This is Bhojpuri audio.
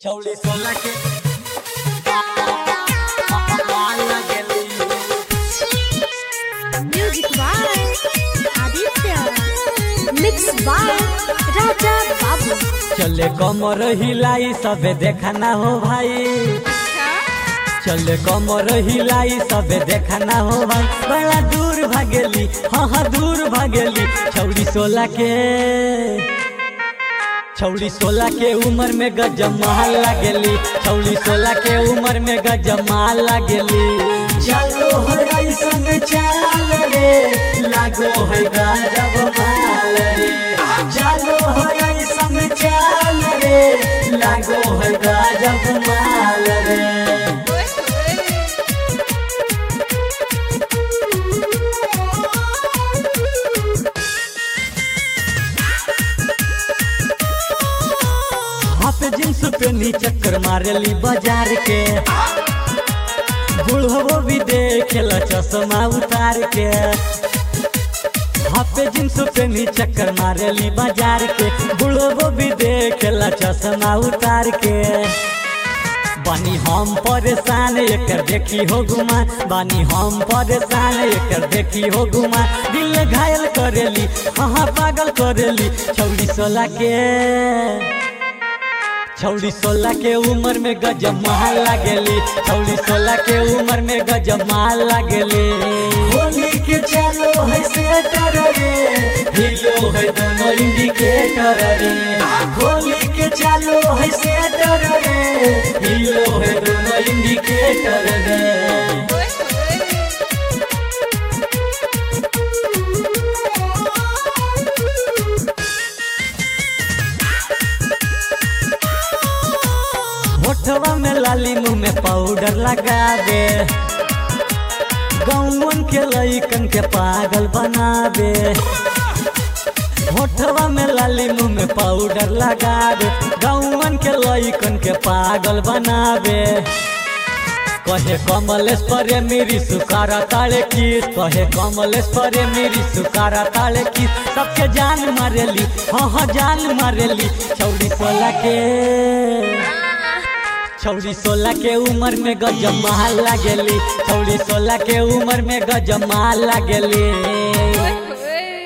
छौड़ी सोलह के music by Aditya, mix by Raja Babu. चले कमर हिलाई सबे देखा ना हो भाई, चले कमर हिलाई सबे देखा ना हो भाई। बड़ा दूर भागेली, हाँ दूर भागेली। छौड़ी सोलह के उम्र में गजब महल लागेली। छौड़ी सोलह के उम्र में गजब महल लागेली। चलो है संग चाल रे, लागो है गजब माल रे। चलो है संग चाल रे, लागो है गजब माल रे। हाफ जींस पे नी चक्कर मारेली बाजार के, बुढ़ो भी देखेला चश्मा उतार के। हाफ जींस पे नी चक्कर मारेली बाजार के, बुढ़ो भी देखेला चश्मा उतार के। बानी हम परेशान एकर देखी हो गुमान, बानी हम परेशान एकर देखी हो गुमान। दिल घायल करेली, हाँ पागल करेली। छौड़ी सोलह के उम्र में गजब महल लागेली। छौड़ी सोलह के उम्र में गजब महल लागेली। होली के चालो है सेटर रे, हिलो है दोनों इंडिकेटर रे। होली के चालो है सेटर रे, हिलो है दोनों इंडिकेटर रे। होठवा में लाली, मुँह में पाउडर लगावे। गौवन के लइकन के पागल बनावे। होठवा में लाली, मुँह में पाउडर लगावे। गौवन के लइकन के पागल बनावे। कहे कमलेश परे मेरी सुकारा ताले किस, कहे कमलेश परे मेरी सुकारा ताले किस। सबके जान मारेली, हाँ जान मारेली। छौड़ी सोलह के उम्र में गजब महल लागेली। छौड़ी सोलह के उम्र में गजब महल लागेली।